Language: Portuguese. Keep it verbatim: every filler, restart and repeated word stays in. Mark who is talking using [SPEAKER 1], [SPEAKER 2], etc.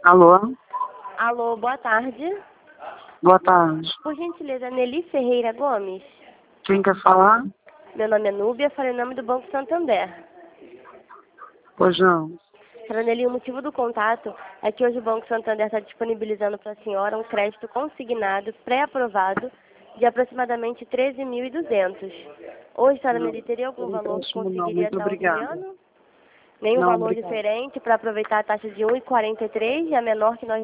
[SPEAKER 1] Alô?
[SPEAKER 2] Alô, boa tarde.
[SPEAKER 1] Boa tarde.
[SPEAKER 2] Por gentileza, Nelly Ferreira Gomes.
[SPEAKER 1] Quem quer falar?
[SPEAKER 2] Meu nome é Núbia, falei em nome do Banco Santander.
[SPEAKER 1] Pois não.
[SPEAKER 2] Senhora Nelly, o motivo do contato é que hoje o Banco Santander está disponibilizando para a senhora um crédito consignado, pré-aprovado, de aproximadamente treze mil e duzentos. Hoje, senhora Nelly, teria algum valor que
[SPEAKER 1] Empréstimo não,
[SPEAKER 2] conseguiria
[SPEAKER 1] muito
[SPEAKER 2] estar
[SPEAKER 1] obrigada.
[SPEAKER 2] auxiliando? Nenhum
[SPEAKER 1] Não,
[SPEAKER 2] valor
[SPEAKER 1] obrigada.
[SPEAKER 2] diferente para aproveitar a taxa de um vírgula quarenta e três e a menor que nós